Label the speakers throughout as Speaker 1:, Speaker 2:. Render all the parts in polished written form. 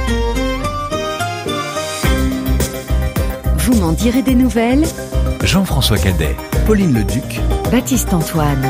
Speaker 1: Vous m'en direz des nouvelles.
Speaker 2: Jean-François Cadet, Pauline Leduc,
Speaker 1: Baptiste Antoine.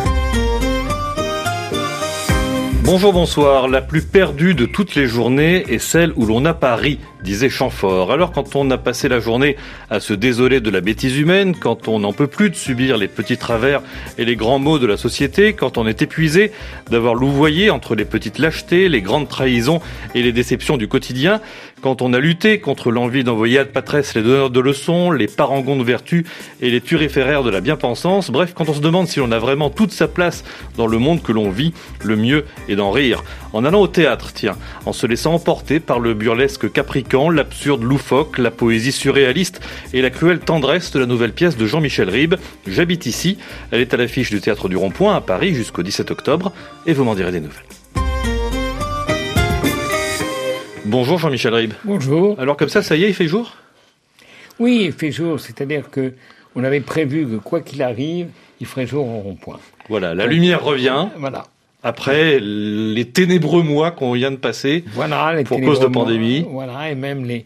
Speaker 3: Bonjour, bonsoir. La plus perdue de toutes les journées est celle où l'on n'a pas ri, disait Chamfort. Alors quand on a passé la journée à se désoler de la bêtise humaine, quand on n'en peut plus de subir les petits travers et les grands maux de la société, quand on est épuisé d'avoir louvoyé entre les petites lâchetés, les grandes trahisons et les déceptions du quotidien, quand on a lutté contre l'envie d'envoyer ad patresse les donneurs de leçons, les parangons de vertu et les turiféraires de la bien-pensance, bref, quand on se demande si l'on a vraiment toute sa place dans le monde que l'on vit, le mieux est d'en rire. En allant au théâtre, tiens, en se laissant emporter par le burlesque capricant, l'absurde loufoque, la poésie surréaliste et la cruelle tendresse de la nouvelle pièce de Jean-Michel Ribes, J'habite ici. Elle est à l'affiche du Théâtre du Rond-Point à Paris jusqu'au 17 octobre et vous m'en direz des nouvelles. Bonjour Jean-Michel Ribes.
Speaker 4: Bonjour.
Speaker 3: Alors comme ça y est, il fait jour ?
Speaker 4: Oui, il fait jour, c'est-à-dire que on avait prévu que quoi qu'il arrive, il ferait jour au Rond-Point.
Speaker 3: Voilà, la lumière revient.
Speaker 4: Voilà.
Speaker 3: Après les ténébreux mois qu'on vient de passer,
Speaker 4: voilà,
Speaker 3: pour cause de pandémie.
Speaker 4: Voilà, et même les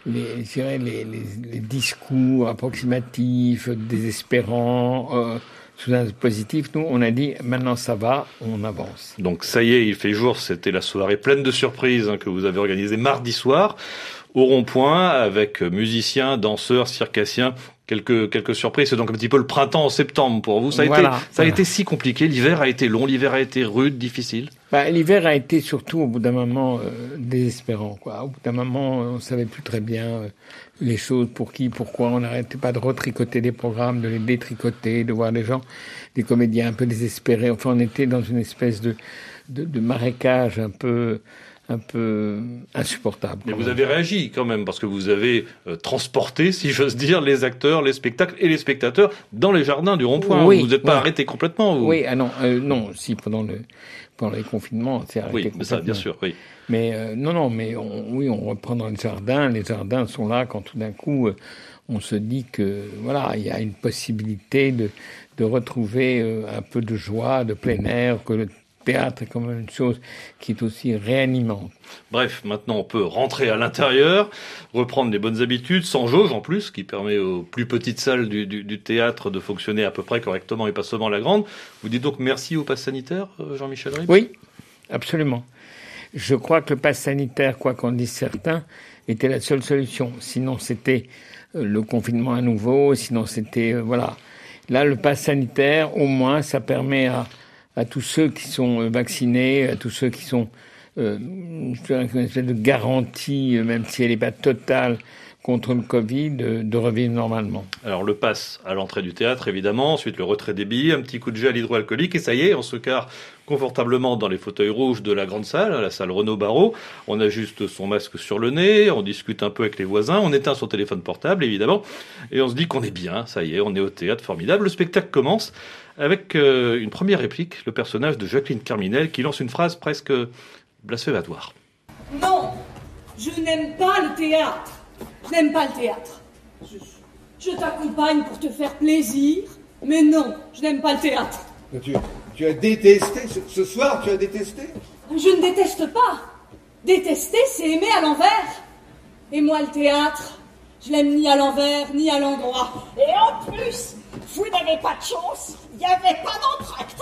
Speaker 4: discours approximatifs, désespérants, sous un positif, nous, on a dit, maintenant ça va, on avance.
Speaker 3: Donc ça y est, il fait jour, c'était la soirée pleine de surprises que vous avez organisée mardi soir, au Rond-Point, avec musiciens, danseurs, circassiens, quelques surprises. C'est donc un petit peu le printemps en septembre pour vous. Ça a été si compliqué, l'hiver a été long, l'hiver a été rude, difficile.
Speaker 4: L'hiver a été surtout, au bout d'un moment, désespérant, quoi. Au bout d'un moment, on savait plus très bien les choses, pour qui, pourquoi. On n'arrêtait pas de retricoter des programmes, de les détricoter, de voir des gens, des comédiens un peu désespérés. Enfin, on était dans une espèce de marécage un peu insupportable.
Speaker 3: Mais vous avez réagi quand même, parce que vous avez transporté, si j'ose dire, les acteurs, les spectacles et les spectateurs dans les jardins du Rond-Point.
Speaker 4: Oui,
Speaker 3: vous n'êtes pas arrêté complètement, vous.
Speaker 4: Oui, non, si, pendant les confinements, c'est arrêté complètement. Oui,
Speaker 3: ça, bien sûr, oui.
Speaker 4: Mais on reprend dans les jardins. Les jardins sont là quand tout d'un coup, on se dit que, voilà, il y a une possibilité de retrouver un peu de joie, de plein air, que le théâtre est quand même une chose qui est aussi réanimante.
Speaker 3: Bref, maintenant on peut rentrer à l'intérieur, reprendre des bonnes habitudes, sans jauge en plus, qui permet aux plus petites salles du théâtre de fonctionner à peu près correctement et pas seulement la grande. Vous dites donc merci au pass sanitaire, Jean-Michel Ribes ?
Speaker 4: Oui, absolument. Je crois que le pass sanitaire, quoi qu'en disent certains, était la seule solution. Sinon c'était le confinement à nouveau, sinon c'était... voilà. Là, le pass sanitaire, au moins, ça permet à tous ceux qui sont vaccinés, à tous ceux qui sont une espèce de garantie, même si elle n'est pas totale, contre le Covid, de revivre normalement.
Speaker 3: Alors le pass à l'entrée du théâtre, évidemment, ensuite le retrait des billets, un petit coup de gel hydroalcoolique, et ça y est, on se carre confortablement dans les fauteuils rouges de la grande salle, la salle Renaud-Barrault. On ajuste son masque sur le nez, on discute un peu avec les voisins, on éteint son téléphone portable, évidemment, et on se dit qu'on est bien, ça y est, on est au théâtre, formidable. Le spectacle commence avec une première réplique, le personnage de Jacqueline Carminel, qui lance une phrase presque blasphématoire.
Speaker 5: Non, je n'aime pas le théâtre. Je n'aime pas le théâtre. Je t'accompagne pour te faire plaisir, mais non, je n'aime pas le théâtre.
Speaker 6: Tu as détesté, ce soir tu as détesté ?
Speaker 5: Je ne déteste pas. Détester, c'est aimer à l'envers. Et moi, le théâtre, je l'aime ni à l'envers, ni à l'endroit.
Speaker 7: Et en plus, vous n'avez pas de chance, il n'y avait pas d'entracte.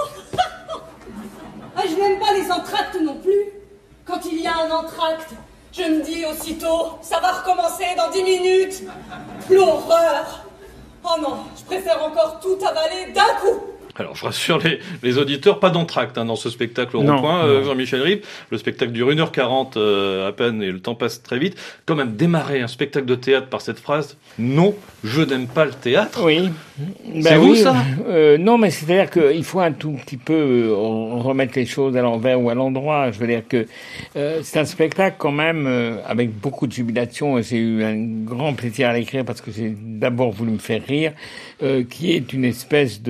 Speaker 5: Je n'aime pas les entractes non plus. Quand il y a un entracte, je me dis aussitôt, ça va recommencer dans 10 minutes. L'horreur. Oh non, je préfère encore tout avaler d'un coup.
Speaker 3: Alors, je rassure les auditeurs, pas d'entracte dans ce spectacle au Rond-Point, Jean-Michel Ribes. Le spectacle dure 1h40 à peine et le temps passe très vite. Quand même, démarrer un spectacle de théâtre par cette phrase « Non, je n'aime pas le théâtre ».
Speaker 4: Oui.
Speaker 3: C'est vous, ça
Speaker 4: non, mais c'est-à-dire qu'il faut un tout petit peu remettre les choses à l'envers ou à l'endroit. Je veux dire que c'est un spectacle quand même avec beaucoup de jubilation. J'ai eu un grand plaisir à l'écrire parce que j'ai d'abord voulu me faire rire, qui est une espèce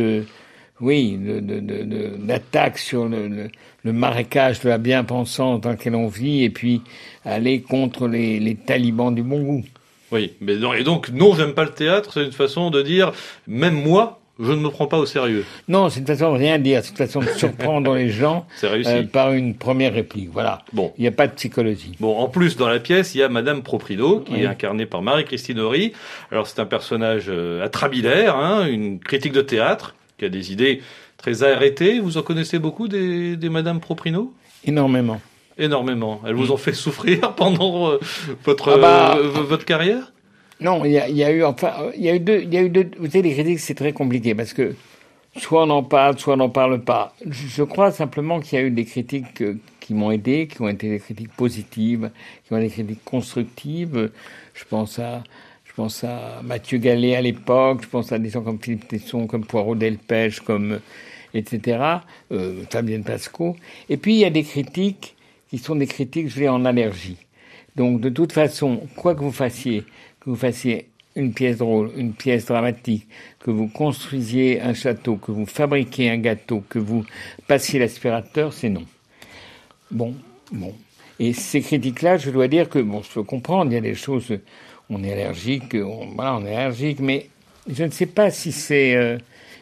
Speaker 4: d'attaque sur le marécage de la bien-pensance dans lequel on vit, et puis aller contre les talibans du bon goût.
Speaker 3: Oui, mais non, et donc, non, j'aime pas le théâtre, c'est une façon de dire, même moi, Je ne me prends pas au sérieux.
Speaker 4: Non, c'est une façon de rien dire. C'est une façon de surprendre les gens par une première réplique. Voilà.
Speaker 3: Bon.
Speaker 4: Il n'y a pas de psychologie.
Speaker 3: Bon, en plus, dans la pièce, il y a Madame Propriano, qui est incarnée par Marie-Christine Horry. Alors, c'est un personnage atrabilaire, une critique de théâtre, qui a des idées très arrêtées. Vous en connaissez beaucoup des Madame Propriano ?
Speaker 4: Énormément.
Speaker 3: Énormément. Elles vous ont fait souffrir pendant votre carrière ?
Speaker 4: Non, il y a eu deux. Vous savez, les critiques, c'est très compliqué parce que soit on en parle, soit on n'en parle pas. Je crois simplement qu'il y a eu des critiques qui m'ont aidé, qui ont été des critiques positives, qui ont été des critiques constructives. Je pense à Mathieu Gallet à l'époque, je pense à des gens comme Philippe Tesson, comme Poirot Delpech, comme etc., Fabienne Pasco. Et puis il y a des critiques qui sont des critiques, je vais en allergie. Donc de toute façon, quoi que vous fassiez une pièce drôle, une pièce dramatique, que vous construisiez un château, que vous fabriquiez un gâteau, que vous passiez l'aspirateur, c'est non. Bon. Et ces critiques-là, je dois dire que, je peux comprendre, il y a des choses, on est allergique, mais je ne sais pas si c'est,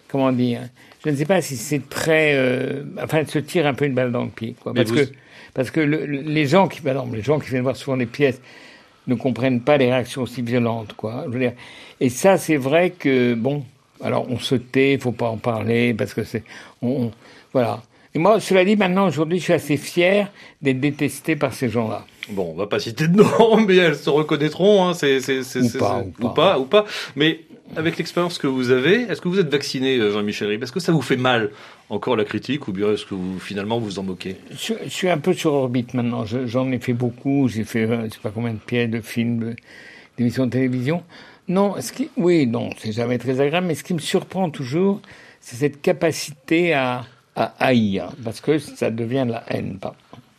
Speaker 4: je ne sais pas si c'est très, se tire un peu une balle dans le pied, quoi. Parce que les gens qui viennent voir souvent des pièces, ne comprennent pas les réactions aussi violentes, quoi. Je veux dire. Et ça, c'est vrai que, alors on se tait, faut pas en parler, parce que voilà. Et moi, cela dit, maintenant, aujourd'hui, je suis assez fier d'être détesté par ces gens-là.
Speaker 3: Bon, on va pas citer de nom, mais elles se reconnaîtront, ou pas. Mais avec l'expérience que vous avez, est-ce que vous êtes vacciné, Jean-Michel Ribes ? Est-ce que ça vous fait mal, encore, la critique, ou bien est-ce que finalement vous en moquez ?
Speaker 4: Je suis un peu sur orbite maintenant. J'en ai fait beaucoup. J'ai fait, je sais pas combien de pièces, de films, d'émissions de télévision. Non, c'est jamais très agréable, mais ce qui me surprend toujours, c'est cette capacité à haïr, parce que ça devient de la haine, pas.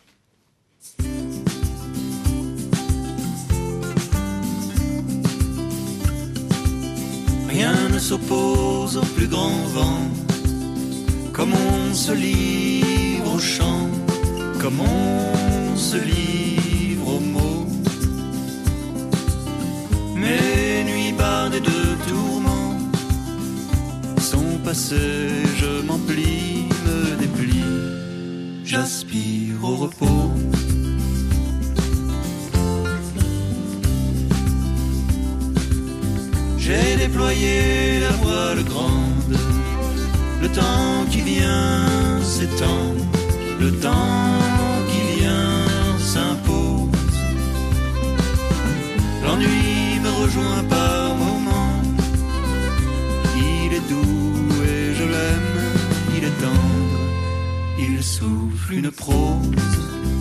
Speaker 8: Rien ne s'oppose au plus grand vent, comme on se livre au chant, comme on se livre aux mots. Mes nuits bardées de tourments sont passées, je m'emplis, me déplie, j'aspire au repos. J'ai déployé la voile grande, le temps qui vient s'étend, le temps qui vient s'impose. L'ennui me rejoint par moments, il est doux et je l'aime, il est tendre, il souffle une prose.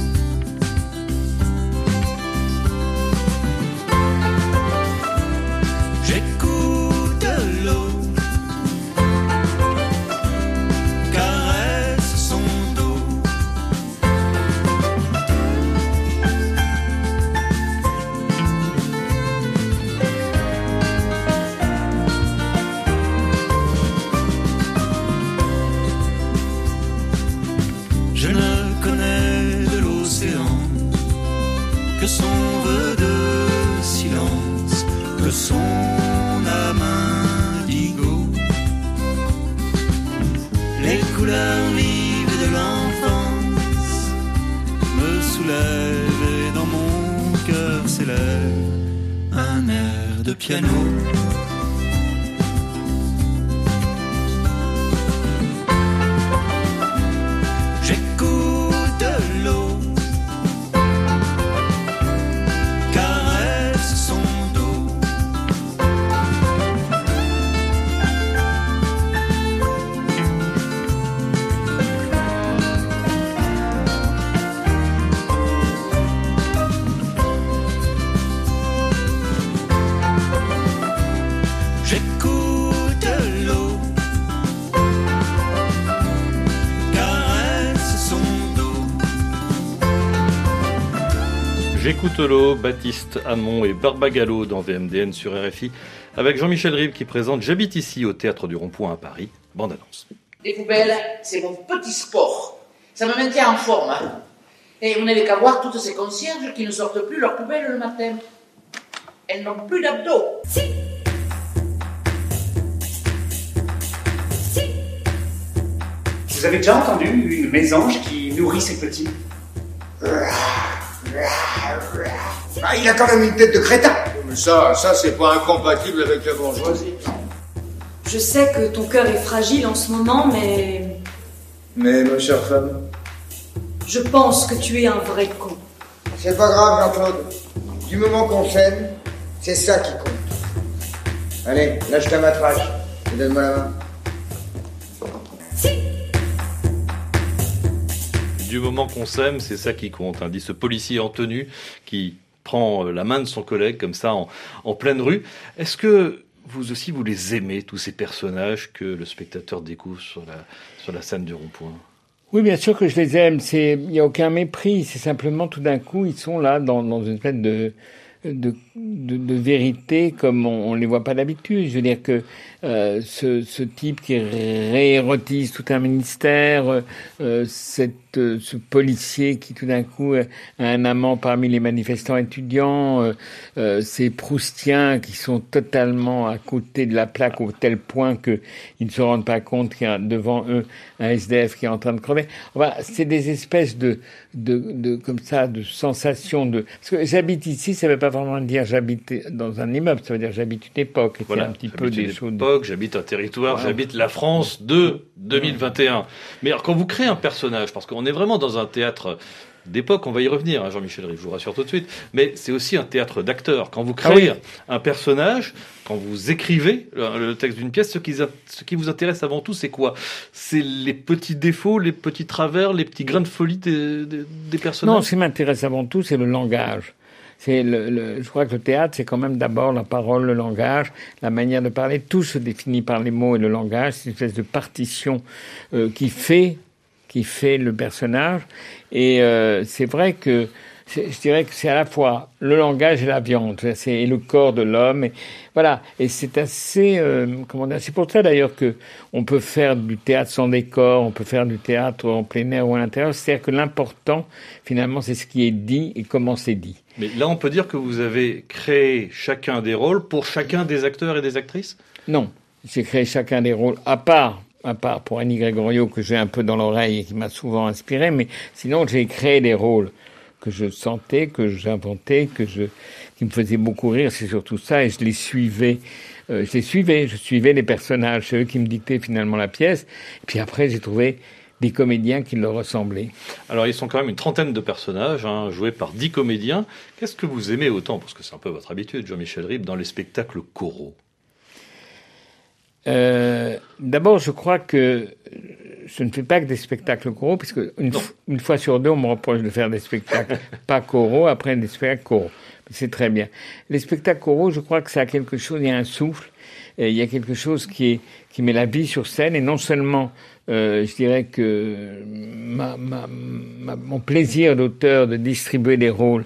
Speaker 8: Piano. J'écoute l'eau, caresse son dos.
Speaker 3: J'écoute l'eau, Baptiste Hamon et Barbagallo dans VMDN sur RFI, avec Jean-Michel Ribes qui présente J'habite ici au Théâtre du Rond-Point à Paris. Bande annonce.
Speaker 9: Les poubelles, c'est mon petit sport. Ça me maintient en forme. Et vous n'avez qu'à voir toutes ces concierges qui ne sortent plus leurs poubelles le matin. Elles n'ont plus d'abdos. Si.
Speaker 10: Vous avez déjà entendu une mésange qui nourrit ses petits?
Speaker 6: Ah, il a quand même une tête de crétin.
Speaker 11: Mais ça, c'est pas incompatible avec la bourgeoisie.
Speaker 5: Je sais que ton cœur est fragile en ce moment, mais...
Speaker 6: Mais, ma chère femme...
Speaker 5: Je pense que tu es un vrai con.
Speaker 6: C'est pas grave, Jean-Claude. Du moment qu'on s'aime, c'est ça qui compte. Allez, lâche ta matrache et donne-moi la main.
Speaker 3: Du moment qu'on s'aime, c'est ça qui compte, hein, dit ce policier en tenue qui prend la main de son collègue comme ça en pleine rue. Est-ce que vous aussi, vous les aimez, tous ces personnages que le spectateur découvre sur la scène du rond-point?
Speaker 4: Oui, bien sûr que je les aime. Il n'y a aucun mépris. C'est simplement tout d'un coup, ils sont là dans une espèce de vérité comme on les voit pas d'habitude. Je veux dire que ce type qui réérotise tout un ministère, ce policier qui tout d'un coup a un amant parmi les manifestants étudiants, ces Proustiens qui sont totalement à côté de la plaque au tel point que ils ne se rendent pas compte qu'il y a devant eux un SDF qui est en train de crever. Enfin, c'est des espèces de comme ça, de sensations de... Parce que j'habite ici, ça veut pas vraiment dire j'habite dans un immeuble, ça veut dire j'habite une époque. Et voilà, c'est un petit peu des choses...
Speaker 3: J'habite un territoire, voilà. J'habite la France de 2021. Mais alors, quand vous créez un personnage, parce qu'on est vraiment dans un théâtre d'époque, on va y revenir, hein, Jean-Michel Rive, je vous rassure tout de suite, mais c'est aussi un théâtre d'acteurs. Quand vous créez un personnage, quand vous écrivez le texte d'une pièce, ce qui vous intéresse avant tout, c'est quoi? C'est les petits défauts, les petits travers, les petits grains de folie des personnages?
Speaker 4: Non, ce qui m'intéresse avant tout, c'est le langage. Je crois que le théâtre, c'est quand même d'abord la parole, le langage, la manière de parler. Tout se définit par les mots et le langage. C'est une espèce de partition qui fait le personnage. Et c'est vrai que je dirais que c'est à la fois le langage et la viande, et le corps de l'homme. Et voilà. Et c'est assez, c'est pour ça d'ailleurs que on peut faire du théâtre sans décor, on peut faire du théâtre en plein air ou à l'intérieur. C'est-à-dire que l'important, finalement, c'est ce qui est dit et comment c'est dit.
Speaker 3: Mais là, on peut dire que vous avez créé chacun des rôles pour chacun des acteurs et des actrices?
Speaker 4: Non. J'ai créé chacun des rôles, à part pour Annie Gregorio, que j'ai un peu dans l'oreille et qui m'a souvent inspiré, mais sinon, j'ai créé des rôles que je sentais, que j'inventais, qui me faisaient beaucoup rire, c'est surtout ça, et je suivais les personnages, c'est eux qui me dictaient finalement la pièce, et puis après, j'ai trouvé des comédiens qui leur ressemblaient.
Speaker 3: Alors, ils sont quand même une trentaine de personnages, hein, joués par 10 comédiens. Qu'est-ce que vous aimez autant, parce que c'est un peu votre habitude, Jean-Michel Ribe, dans les spectacles choraux?
Speaker 4: D'abord, je crois que je ne fais pas que des spectacles choraux, puisque une fois sur deux, on me reproche de faire des spectacles pas choraux, après des spectacles choraux. C'est très bien. Les spectacles choraux, je crois que ça a quelque chose, il y a un souffle, il y a quelque chose qui met la vie sur scène, et non seulement, je dirais que mon plaisir d'auteur de distribuer des rôles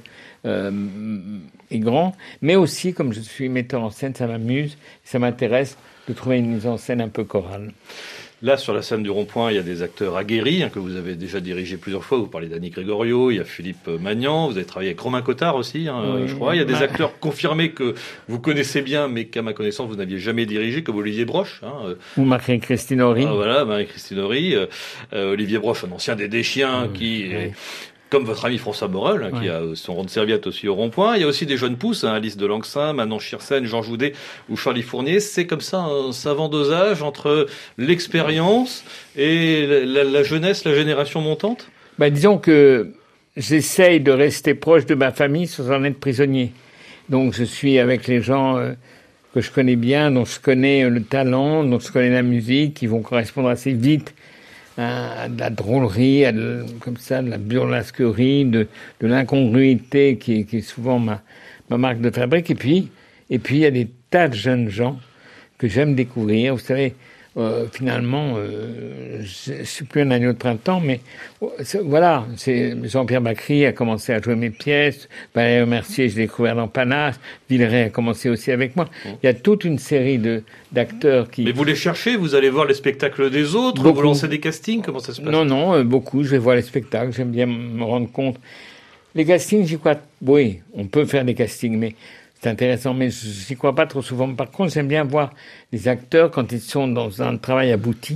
Speaker 4: est grand, mais aussi, comme je suis metteur en scène, ça m'amuse, ça m'intéresse de trouver une mise en scène un peu chorale.
Speaker 3: Là, sur la scène du Rond-Point, il y a des acteurs aguerris, hein, que vous avez déjà dirigés plusieurs fois. Vous parlez d'Annie Gregorio, il y a Philippe Magnan, vous avez travaillé avec Romain Cottard aussi, hein, je crois. Il y a des acteurs confirmés que vous connaissez bien, mais qu'à ma connaissance, vous n'aviez jamais dirigé, comme Olivier Broche. Hein,
Speaker 4: ou Marie-Christine Horry.
Speaker 3: Voilà, Marie-Christine Horry. Olivier Broche, un ancien des Deschiens, comme votre ami François Morel, qui a son rond de serviette aussi au Rond-Point. Il y a aussi des jeunes pousses, Alice de Langsin, Manon Chirsen, Jean Joudet ou Charlie Fournier. C'est comme ça un savant dosage entre l'expérience et la jeunesse, la génération montante?
Speaker 4: Disons que j'essaye de rester proche de ma famille sans en être prisonnier. Donc je suis avec les gens que je connais bien, dont je connais le talent, dont je connais la musique, qui vont correspondre assez vite à de la drôlerie, comme ça, de la burlesquerie, de l'incongruité qui est souvent ma marque de fabrique. Et puis il y a des tas de jeunes gens que j'aime découvrir. Vous savez, finalement, je suis plus un agneau de printemps, mais voilà, c'est Jean-Pierre Bacry a commencé à jouer mes pièces, Valérie Mercier, je l'ai découvert dans Panache, Villeray a commencé aussi avec moi. Il y a toute une série d'acteurs qui...
Speaker 3: Mais vous les cherchez, vous allez voir les spectacles des autres, vous lancez des castings, comment ça se passe?
Speaker 4: Non, beaucoup, je vais voir les spectacles, j'aime bien me rendre compte. Les castings, j'y crois, oui, on peut faire des castings, mais c'est intéressant, mais j'y crois pas trop souvent. Par contre, j'aime bien voir les acteurs quand ils sont dans un travail abouti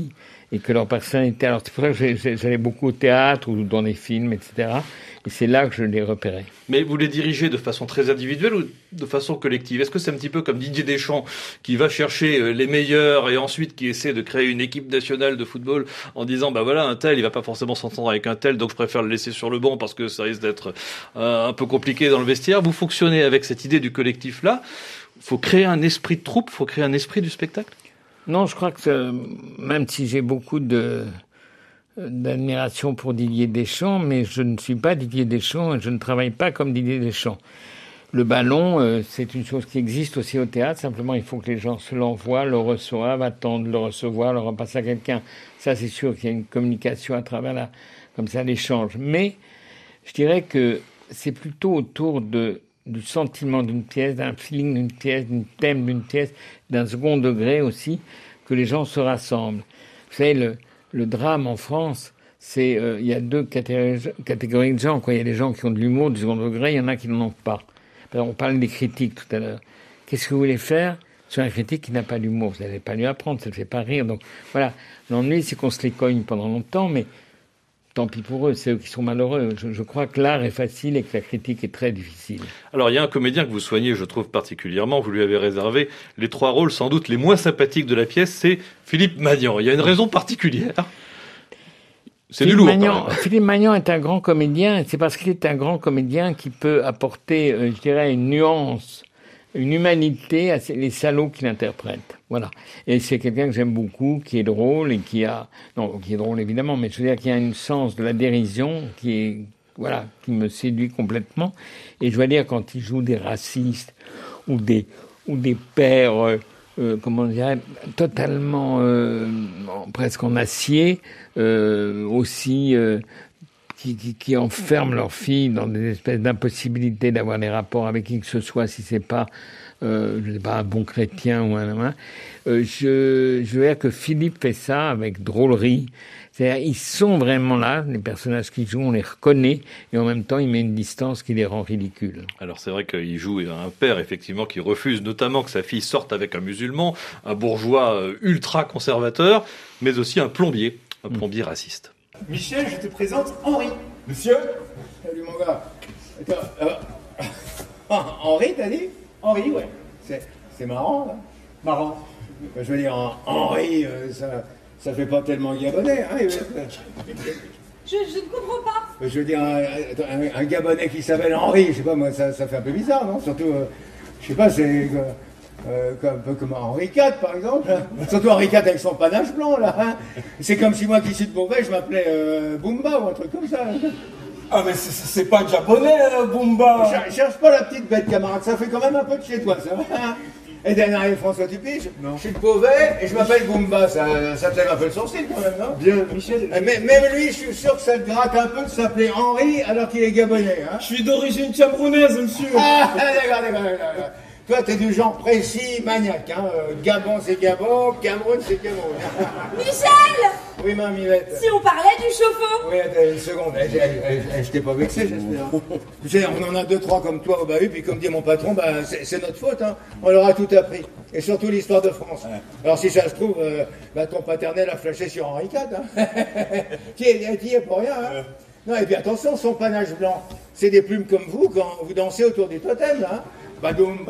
Speaker 4: et que leur personnalité. Alors c'est pour ça que j'allais beaucoup au théâtre ou dans les films, etc. Et c'est là que je les repérais.
Speaker 3: Mais vous les dirigez de façon très individuelle ou de façon collective? Est-ce que c'est un petit peu comme Didier Deschamps qui va chercher les meilleurs et ensuite qui essaie de créer une équipe nationale de football en disant bah voilà, un tel il va pas forcément s'entendre avec un tel, donc je préfère le laisser sur le banc parce que ça risque d'être un peu compliqué dans le vestiaire. Vous fonctionnez avec cette idée du collectif là. Faut créer un esprit de troupe, faut créer un esprit du spectacle.
Speaker 4: Non, je crois que même si j'ai beaucoup d'admiration pour Didier Deschamps, mais je ne suis pas Didier Deschamps et je ne travaille pas comme Didier Deschamps. Le ballon, c'est une chose qui existe aussi au théâtre, simplement il faut que les gens se l'envoient, le reçoivent, attendent le recevoir, le repasser à quelqu'un. Ça, c'est sûr qu'il y a une communication à travers comme ça, l'échange. Mais je dirais que c'est plutôt autour du sentiment d'une pièce, d'un feeling d'une pièce, d'un thème d'une pièce, d'un second degré aussi, que les gens se rassemblent. Vous savez, le drame en France, il y a deux catégories de gens, quoi. Il y a des gens qui ont de l'humour, du second degré, il y en a qui n'en ont pas. On parlait des critiques tout à l'heure. Qu'est-ce que vous voulez faire sur un critique qui n'a pas d'humour? Vous n'allez pas lui apprendre, ça ne le fait pas rire. Donc voilà, l'ennui, c'est qu'on se les cogne pendant longtemps, mais tant pis pour eux, c'est eux qui sont malheureux. Je crois que l'art est facile et que la critique est très difficile.
Speaker 3: Alors, il y a un comédien que vous soignez, je trouve particulièrement, vous lui avez réservé les 3 rôles sans doute les moins sympathiques de la pièce, c'est Philippe Magnan. Il y a une raison particulière. C'est du lourd.
Speaker 4: Philippe Magnan est un grand comédien, c'est parce qu'il est un grand comédien qui peut apporter, je dirais, une nuance, une humanité à les salauds qu'il interprète. Voilà. Et c'est quelqu'un que j'aime beaucoup, qui est drôle et qui est drôle évidemment, mais je veux dire qu'il y a un sens de la dérision qui me séduit complètement. Et je dois dire, quand il joue des racistes ou des pères, comment dire, totalement, presque en acier, aussi, qui enferment leurs filles dans des espèces d'impossibilités d'avoir des rapports avec qui que ce soit si c'est pas, je sais pas, un bon chrétien ou un. Je veux dire que Philippe fait ça avec drôlerie. C'est-à-dire, ils sont vraiment là, les personnages qu'ils jouent, on les reconnaît, et en même temps, il met une distance qui les rend ridicules.
Speaker 3: Alors, c'est vrai qu'il joue un père, effectivement, qui refuse notamment que sa fille sorte avec un musulman, un bourgeois ultra conservateur, mais aussi un plombier raciste.
Speaker 12: Michel, je te présente Henri. Monsieur?
Speaker 6: Salut mon gars.
Speaker 12: Attends, Henri, t'as dit? Henri, ouais. C'est marrant, là. Marrant.
Speaker 6: Je veux dire, Henri, ça fait pas tellement Gabonais, hein.
Speaker 5: Je ne comprends pas.
Speaker 6: Je veux dire, un Gabonais qui s'appelle Henri, je sais pas, moi, ça fait un peu bizarre, non? Surtout, je sais pas, c'est un peu comme Henri IV, par exemple. Surtout Henri IV avec son panache blanc, là. Hein. C'est comme si moi qui suis de Beauvais, je m'appelais Bumba ou un truc comme ça.
Speaker 12: Ah, mais c'est pas japonais, Bumba.
Speaker 6: Cherche pas la petite bête, camarade, ça fait quand même un peu de chez toi, ça. Et dernier François Tupiche, je suis de Beauvais et je m'appelle Bumba, ça te lève un peu le sourcil quand même, non?
Speaker 12: Bien, Michel.
Speaker 6: Même lui, je suis sûr que ça te gratte un peu de s'appeler Henri alors qu'il est gabonais, hein.
Speaker 12: Je suis d'origine camerounaise, monsieur.
Speaker 6: Ah, d'accord. Toi, t'es du genre précis, maniaque, hein. Gabon, c'est Gabon, Cameroun, c'est Cameroun.
Speaker 5: Michel!
Speaker 6: Oui, mamie-vette.
Speaker 5: Si on parlait du chauffeur.
Speaker 6: Oui, attends une seconde. Je t'ai pas vexé, j'espère. Tu sais, on en a 2-3 comme toi au bahut, puis comme dit mon patron, c'est notre faute, hein. On leur a tout appris. Et surtout l'histoire de France. Ouais. Alors, si ça se trouve, ton paternel a flashé sur Henri IV, hein. Qui est pour rien, hein. Non, et puis attention, son panache blanc, c'est des plumes comme vous quand vous dansez autour du totem, là, hein. Badoum.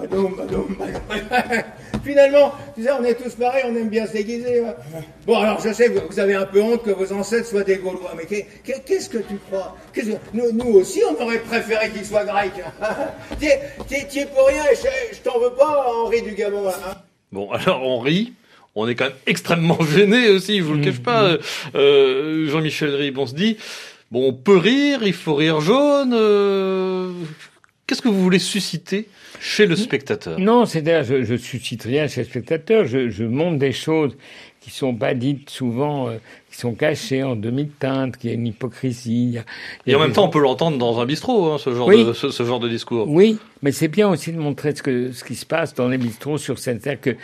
Speaker 6: Finalement, tu sais, on est tous pareils, on aime bien se déguiser. Hein. Bon, alors je sais, vous avez un peu honte que vos ancêtres soient des Gaulois, mais qu'est-ce que tu crois? Nous aussi, on aurait préféré qu'ils soient grecs. Tu es pour rien, je t'en veux pas, Henri du Gabon. Hein.
Speaker 3: Bon, alors Henri, on est quand même extrêmement gêné aussi, je vous le cache pas. Jean-Michel Ribes, on se dit, bon, on peut rire, il faut rire jaune. Qu'est-ce que vous voulez susciter chez le spectateur?
Speaker 4: Non, c'est-à-dire, je suscite rien chez le spectateur. Je montre des choses qui sont pas dites souvent, qui sont cachées en demi-teinte, qu'il y a une hypocrisie.
Speaker 3: Et en même temps, on peut l'entendre dans un bistrot, hein, ce genre de discours.
Speaker 4: Oui, mais c'est bien aussi de montrer ce qui se passe dans les bistrots sur scène. C'est-à-dire que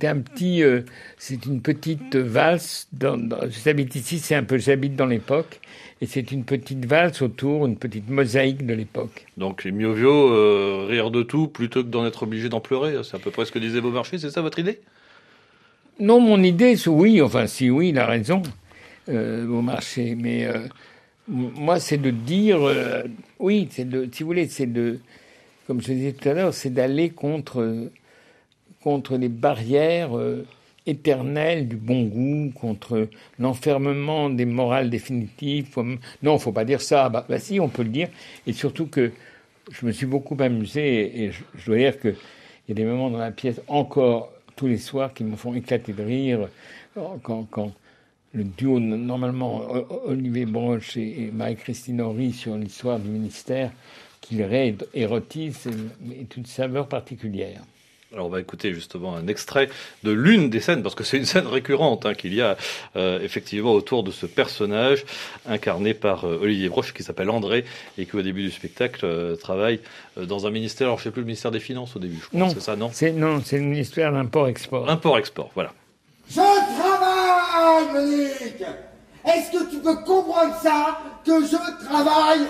Speaker 4: c'est une petite valse. J'habite ici, j'habite dans l'époque. Et c'est une petite valse autour, une petite mosaïque de l'époque.
Speaker 3: Donc, mieux vaut rire de tout plutôt que d'en être obligé d'en pleurer. C'est à peu près ce que disait Beaumarchais, c'est ça votre idée?
Speaker 4: Non, mon idée, c'est oui, enfin, si oui, il a raison, Beaumarchais. Mais moi, c'est de dire, oui, si vous voulez, comme je disais tout à l'heure, c'est d'aller contre les barrières éternelles du bon goût, contre l'enfermement des morales définitives. Non, faut pas dire ça. Bah si, on peut le dire. Et surtout que je me suis beaucoup amusé, et je dois dire qu'il y a des moments dans la pièce, encore tous les soirs, qui me font éclater de rire, quand le duo, normalement, Olivier Broche et Marie-Christine Horry sur l'histoire du ministère, qu'il érotise, est une saveur particulière.
Speaker 3: Alors on va écouter justement un extrait de l'une des scènes, parce que c'est une scène récurrente qu'il y a effectivement autour de ce personnage incarné par Olivier Broche, qui s'appelle André, et qui au début du spectacle travaille dans un ministère, alors je ne sais plus, le ministère des Finances au début, je crois.
Speaker 4: Non,
Speaker 3: c'est ça, non?
Speaker 4: C'est le ministère d'import-export.
Speaker 3: Import-export, voilà.
Speaker 13: Je travaille, Monique. Est-ce que tu peux comprendre ça, que je travaille?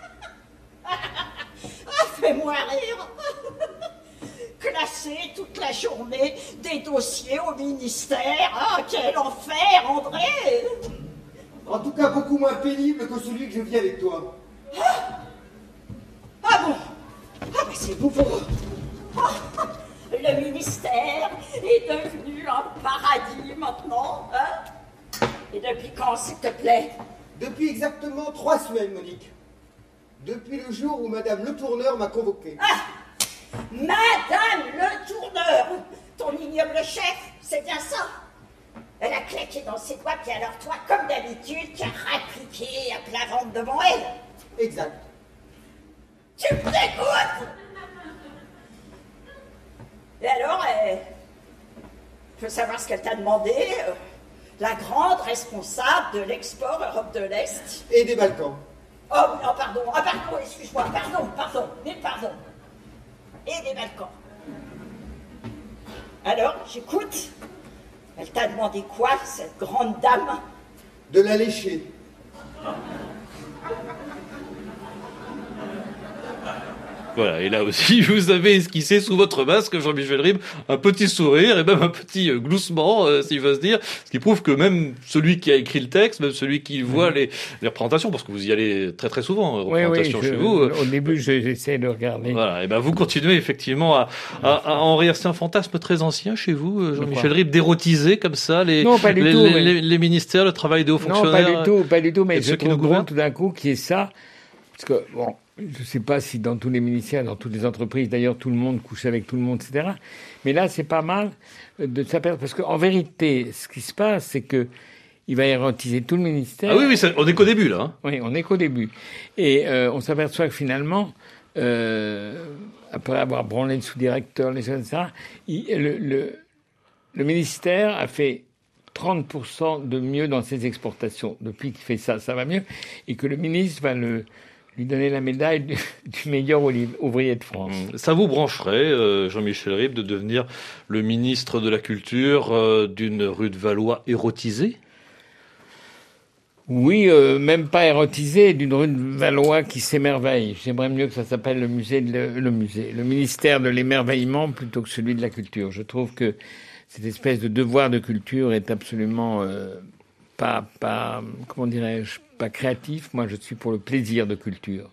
Speaker 7: Fais-moi rire. Classer toute la journée des dossiers au ministère. Ah, quel enfer, André!
Speaker 13: En tout cas, beaucoup moins pénible que celui que je vis avec toi.
Speaker 7: Ah bon? Ah, mais c'est nouveau. Le ministère est devenu un paradis maintenant, hein? Et depuis quand, s'il te plaît?
Speaker 13: Depuis exactement 3 semaines, Monique. Depuis le jour où Madame Le Tourneur m'a convoqué.
Speaker 7: Ah! Madame Le Tourneur, ton ignoble chef, c'est bien ça? Elle a claqué dans ses doigts, puis alors toi, comme d'habitude, tu as rappliqué à plat ventre devant elle.
Speaker 13: Exact.
Speaker 7: Tu me dégoûtes! Et alors, je veux savoir ce qu'elle t'a demandé, la grande responsable de l'export Europe de l'Est.
Speaker 13: Et des Balkans.
Speaker 7: Oh, non, pardon, excuse-moi, pardon. Et des Balkans. Alors, j'écoute. Elle t'a demandé quoi, cette grande dame?
Speaker 13: De la lécher.
Speaker 3: Voilà, et là aussi, vous avez esquissé sous votre masque, Jean-Michel Ribes, un petit sourire et même un petit gloussement, s'il va se dire, ce qui prouve que même celui qui a écrit le texte, même celui qui voit les représentations, parce que vous y allez très très souvent, représentations chez vous.
Speaker 4: Au début, j'essaie de regarder.
Speaker 3: Voilà, et ben vous continuez effectivement à en rire. C'est un fantasme très ancien chez vous, Jean-Michel Ribes, d'érotiser comme ça les ministères, le travail des hauts fonctionnaires.
Speaker 4: Non, pas du tout, mais je trouve drôle tout d'un coup qu'il y ait ça, parce que bon. Je ne sais pas si dans tous les ministères, dans toutes les entreprises, d'ailleurs, tout le monde couche avec tout le monde, etc. Mais là, c'est pas mal de s'apercevoir. Parce qu'en vérité, ce qui se passe, c'est qu'il va érotiser tout le ministère.
Speaker 3: Ah oui, on est qu'au début, là. Hein.
Speaker 4: Oui, on est qu'au début. Et on s'aperçoit que finalement, après avoir branlé le sous-directeur, les choses, etc., le ministère a fait 30% de mieux dans ses exportations. Depuis qu'il fait ça, ça va mieux. Et que le ministre va lui donner la médaille du meilleur ouvrier de France.
Speaker 3: Ça vous brancherait, Jean-Michel Ribes, de devenir le ministre de la Culture d'une rue de Valois érotisée?
Speaker 4: Oui, même pas érotisée, d'une rue de Valois qui s'émerveille. J'aimerais mieux que ça s'appelle le ministère de l'émerveillement plutôt que celui de la culture. Je trouve que cette espèce de devoir de culture est absolument pas comment dirais-je, pas créatif. Moi, je suis pour le plaisir de culture.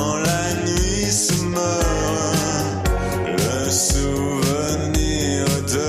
Speaker 8: Le souvenir de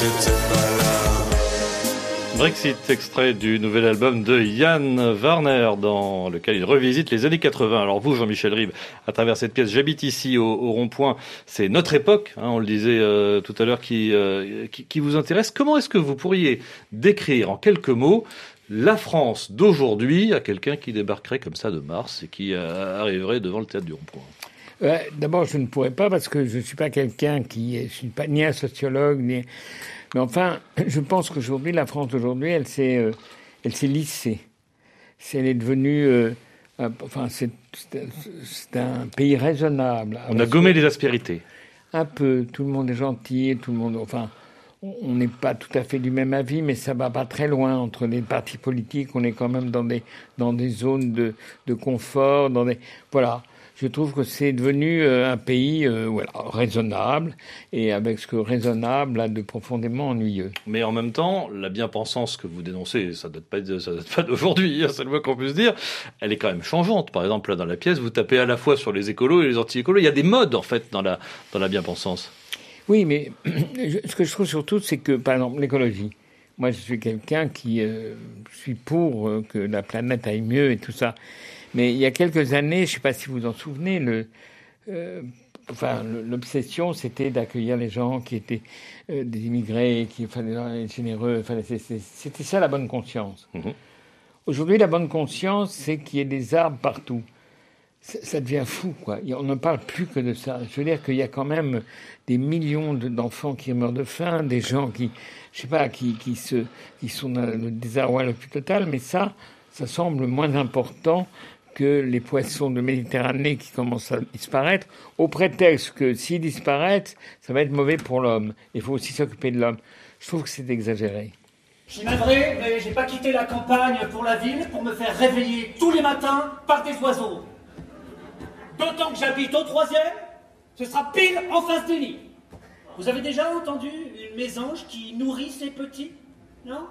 Speaker 8: t'étais pas là.
Speaker 3: Brexit, extrait du nouvel album de Yann Warner, dans lequel il revisite les années 80. Alors vous, Jean-Michel Ribes, à travers cette pièce, j'habite ici au Rond-Point, c'est notre époque, on le disait tout à l'heure, qui vous intéresse. Comment est-ce que vous pourriez décrire en quelques mots la France d'aujourd'hui à quelqu'un qui débarquerait comme ça de Mars et qui arriverait devant le théâtre du Rond-Point?
Speaker 4: D'abord, je ne pourrais pas parce que je ne suis pas quelqu'un je suis pas ni un sociologue, mais enfin, je pense qu'aujourd'hui, la France d'aujourd'hui, elle s'est lissée. Elle est devenue, c'est un pays raisonnable.
Speaker 3: On a gommé les aspérités.
Speaker 4: Un peu. Tout le monde est gentil, tout le monde. Enfin, on n'est pas tout à fait du même avis, mais ça va pas très loin entre les partis politiques. On est quand même dans des zones de confort, voilà. Je trouve que c'est devenu un pays raisonnable, et avec ce que raisonnable a de profondément ennuyeux.
Speaker 3: Mais en même temps, la bien-pensance que vous dénoncez, ça date pas d'aujourd'hui, c'est le moins qu'on puisse dire, elle est quand même changeante. Par exemple, là, dans la pièce, vous tapez à la fois sur les écolos et les anti-écolos. Il y a des modes, en fait, dans la bien-pensance.
Speaker 4: Oui, mais ce que je trouve surtout, c'est que, par exemple, l'écologie. Moi, je suis quelqu'un qui suis pour que la planète aille mieux et tout ça. Mais il y a quelques années, je ne sais pas si vous vous en souvenez, l'obsession, c'était d'accueillir les gens qui étaient des immigrés, qu'il fallait être généreux. C'était ça la bonne conscience. Mmh. Aujourd'hui, la bonne conscience, c'est qu'il y ait des arbres partout. Ça devient fou, quoi. On ne parle plus que de ça. Je veux dire qu'il y a quand même des millions d'enfants qui meurent de faim, des gens qui sont dans le désarroi le plus total, mais ça semble moins important que les poissons de Méditerranée qui commencent à disparaître, au prétexte que s'ils disparaissent, ça va être mauvais pour l'homme. Il faut aussi s'occuper de l'homme. Je trouve que c'est exagéré.
Speaker 14: Je suis navré, mais j'ai pas quitté la campagne pour la ville pour me faire réveiller tous les matins par des oiseaux. D'autant que j'habite au 3e, ce sera pile en face des lits. Vous avez déjà entendu une mésange qui nourrit ses petits? Non?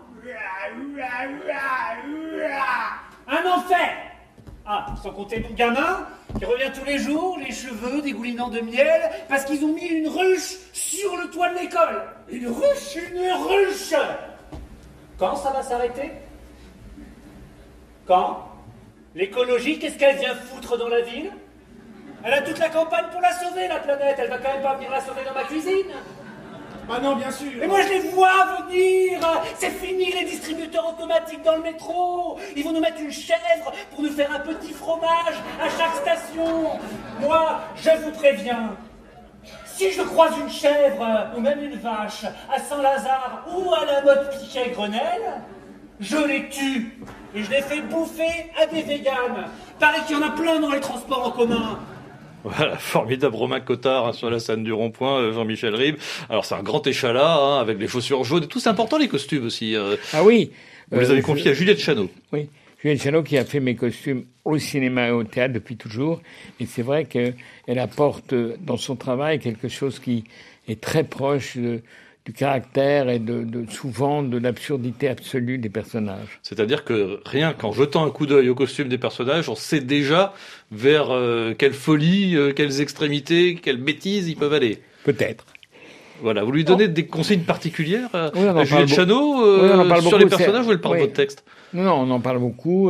Speaker 14: Un enfer! Ah, sans compter mon gamin, qui revient tous les jours, les cheveux dégoulinant de miel, parce qu'ils ont mis une ruche sur le toit de l'école. Une ruche! Une ruche! Quand ça va s'arrêter? Quand? L'écologie, qu'est-ce qu'elle vient foutre dans la ville? Elle a toute la campagne pour la sauver, la planète. Elle va quand même pas venir la sauver dans ma cuisine.
Speaker 10: Ah non, bien sûr.
Speaker 14: Et moi, je les vois venir. C'est fini, les distributeurs automatiques dans le métro. Ils vont nous mettre une chèvre pour nous faire un petit fromage à chaque station. Moi, je vous préviens. Si je croise une chèvre ou même une vache à Saint-Lazare ou à la Motte Pichet-Grenelle, je les tue et je les fais bouffer à des véganes. Paraît qu'il y en a plein dans les transports en commun.
Speaker 3: Voilà, formidable Romain Cottard sur la scène du Rond-Point, Jean-Michel Ribes. Alors c'est un grand échalas avec les chaussures jaunes et tout. C'est important les costumes aussi.
Speaker 4: Ah oui.
Speaker 3: Vous les avez confiés à Juliette Chano.
Speaker 4: Oui, Juliette Chano qui a fait mes costumes au cinéma et au théâtre depuis toujours. Et c'est vrai qu'elle apporte dans son travail quelque chose qui est très proche du caractère et souvent de l'absurdité absolue des personnages.
Speaker 3: C'est-à-dire que rien qu'en jetant un coup d'œil au costume des personnages, on sait déjà vers quelle folie, quelles extrémités, quelles bêtises ils peuvent aller.
Speaker 4: Peut-être.
Speaker 3: Voilà, vous lui donnez des consignes particulières à Juliette
Speaker 4: on
Speaker 3: Chano
Speaker 4: en parle
Speaker 3: sur
Speaker 4: beaucoup,
Speaker 3: les personnages ou elle parle de votre texte?
Speaker 4: Non, on en parle beaucoup.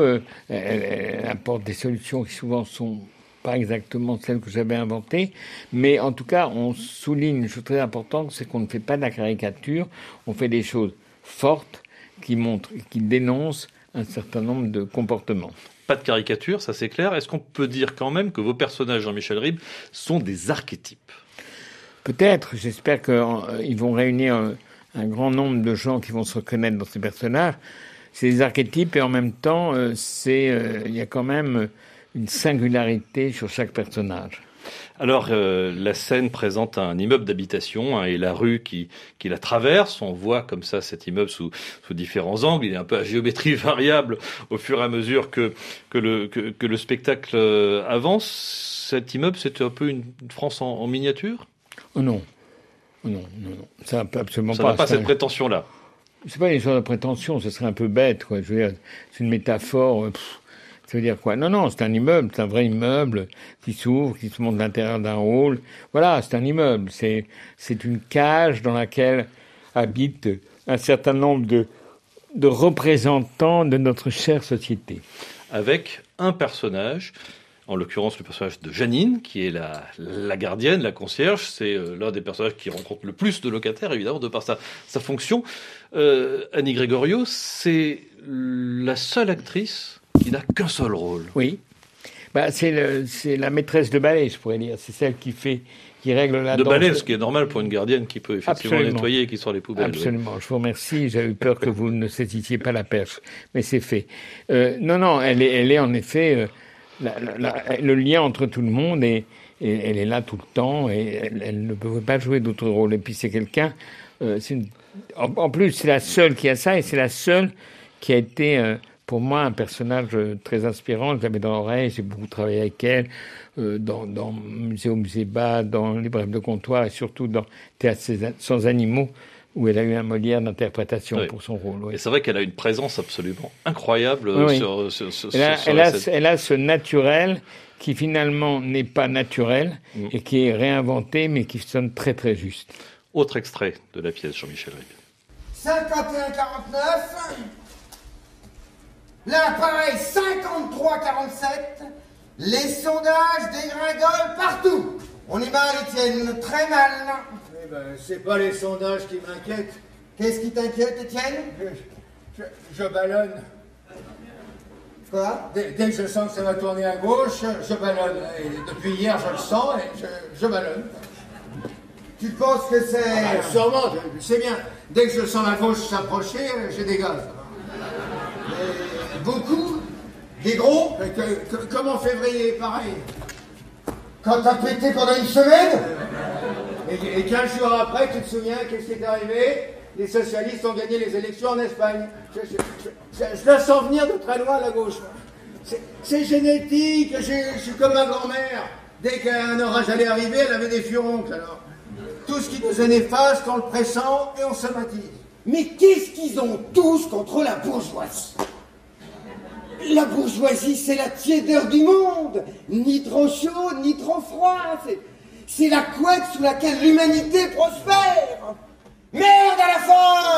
Speaker 4: Elle apporte des solutions qui souvent sont pas exactement celle que j'avais inventée, mais en tout cas, on souligne une chose très importante, c'est qu'on ne fait pas de la caricature, on fait des choses fortes qui dénoncent un certain nombre de comportements.
Speaker 3: Pas de caricature, ça c'est clair. Est-ce qu'on peut dire quand même que vos personnages, Jean-Michel Ribes, sont des archétypes?
Speaker 4: Peut-être, j'espère qu'ils vont réunir un grand nombre de gens qui vont se reconnaître dans ces personnages. C'est des archétypes et en même temps, il y a quand même une singularité sur chaque personnage.
Speaker 3: Alors, la scène présente un immeuble d'habitation et la rue qui la traverse. On voit comme ça cet immeuble sous différents angles. Il est un peu à géométrie variable au fur et à mesure que le spectacle avance. Cet immeuble, c'est un peu une France en miniature?
Speaker 4: Oh non. Ça n'a absolument
Speaker 3: pas.
Speaker 4: Ça
Speaker 3: n'a pas cette prétention-là.
Speaker 4: C'est pas une histoire de prétention, ce serait un peu bête, quoi. Je veux dire, c'est une métaphore. Ça veut dire quoi? Non, c'est un immeuble, c'est un vrai immeuble qui s'ouvre, qui se monte à l'intérieur d'un hall. Voilà, c'est un immeuble. C'est une cage dans laquelle, habitent un certain nombre de représentants de notre chère société.
Speaker 3: Avec un personnage, en l'occurrence le personnage de Janine, qui est la gardienne, la concierge. C'est l'un des personnages qui rencontre le plus de locataires, évidemment, de par sa fonction. Annie Gregorio, c'est la seule actrice qui n'a qu'un seul rôle.
Speaker 4: Oui. C'est la maîtresse de balai, je pourrais dire. C'est celle qui règle la danse.
Speaker 3: De balai, ce qui est normal pour une gardienne qui peut effectivement nettoyer et qui sort les poubelles.
Speaker 4: Absolument. Oui. Je vous remercie. J'avais eu peur que vous ne saisissiez pas la perche. Mais c'est fait. Non, elle est en effet le lien entre tout le monde et elle est là tout le temps et elle ne peut pas jouer d'autres rôles. Et puis c'est quelqu'un... En plus, c'est la seule qui a ça et c'est la seule qui a été... pour moi, un personnage très inspirant. Je l'avais dans l'oreille, j'ai beaucoup travaillé avec elle, dans Muséum Zéba, dans Les Brèves de comptoir et surtout dans Théâtre sans animaux, où elle a eu un Molière d'interprétation pour son rôle. Oui.
Speaker 3: Et c'est vrai qu'elle a une présence absolument incroyable sur
Speaker 4: elle a ce naturel qui finalement n'est pas naturel et qui est réinventé, mais qui sonne très très juste.
Speaker 3: Autre extrait de la pièce, Jean-Michel Ribes.
Speaker 13: 51-49... Là, pareil, 53-47, les sondages dégringolent partout. On est mal, Étienne, très mal.
Speaker 6: Eh ben, c'est pas les sondages qui m'inquiètent.
Speaker 13: Qu'est-ce qui t'inquiète, Étienne ?
Speaker 6: Je ballonne.
Speaker 13: Quoi ?
Speaker 6: Dès que je sens que ça va tourner à gauche, je ballonne. Et depuis hier, je le sens et je ballonne.
Speaker 13: Tu penses que c'est...
Speaker 6: Sûrement, c'est bien. Dès que je sens la gauche s'approcher, je dégage.
Speaker 13: Beaucoup ? Des gros ?
Speaker 6: Comme en février, pareil.
Speaker 13: Quand t'as pété pendant une semaine ?
Speaker 6: Et 15 jours après, tu te souviens, qu'est-ce qui est arrivé ? Les socialistes ont gagné les élections en Espagne. Je la sens venir de très loin, la gauche. C'est génétique, je suis comme ma grand-mère. Dès qu'un orage allait arriver, elle avait des furoncles, alors. Tout ce qui nous est néfaste, on le pressent et on somatise.
Speaker 13: Mais qu'est-ce qu'ils ont tous contre la bourgeoisie ? La bourgeoisie, c'est la tiédeur du monde. Ni trop chaud, ni trop froid. C'est la couette sous laquelle l'humanité prospère. Merde à la fin !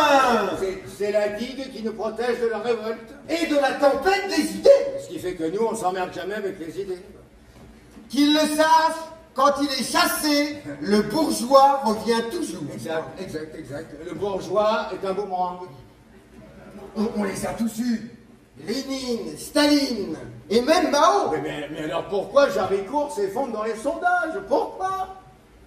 Speaker 6: C'est la digue qui nous protège de la révolte.
Speaker 13: Et de la tempête des idées.
Speaker 6: Ce qui fait que nous, on s'emmerde jamais avec les idées.
Speaker 13: Qu'ils le sachent, quand il est chassé, le bourgeois revient toujours.
Speaker 6: Exact. Le bourgeois est un boomerang.
Speaker 13: On les a tous eus. Lénine, Staline, et même Mao.
Speaker 6: Mais alors pourquoi Jarry-Court s'effondre dans les sondages ? Pourquoi ?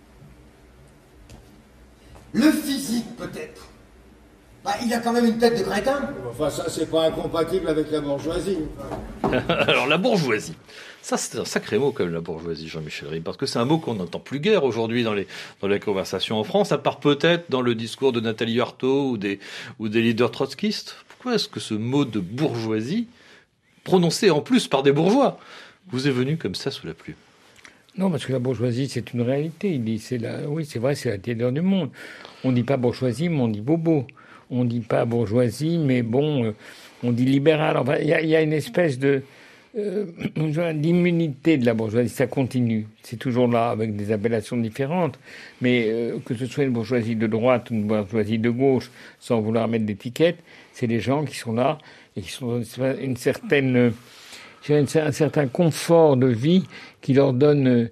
Speaker 13: Le physique, peut-être. Il a quand même une tête de crétin.
Speaker 6: Enfin, ça, c'est pas incompatible avec la bourgeoisie.
Speaker 3: Alors, la bourgeoisie. Ça, c'est un sacré mot, comme la bourgeoisie, Jean-Michel Ribes, parce que c'est un mot qu'on n'entend plus guère aujourd'hui dans les conversations en France, à part peut-être dans le discours de Nathalie Arthaud ou des leaders trotskistes. Pourquoi est-ce que ce mot de bourgeoisie, prononcé en plus par des bourgeois, vous est venu comme ça sous la plume ?
Speaker 4: Non, parce que la bourgeoisie, c'est une réalité. Oui, c'est vrai, c'est la tiédeur du monde. On ne dit pas bourgeoisie, mais on dit bobo. On ne dit pas bourgeoisie, mais bon, on dit libéral. Enfin, il y a une espèce d'immunité de la bourgeoisie. Ça continue. C'est toujours là, avec des appellations différentes. Mais que ce soit une bourgeoisie de droite ou une bourgeoisie de gauche, sans vouloir mettre d'étiquette, c'est des gens qui sont là et qui sont un certain confort de vie qui leur donne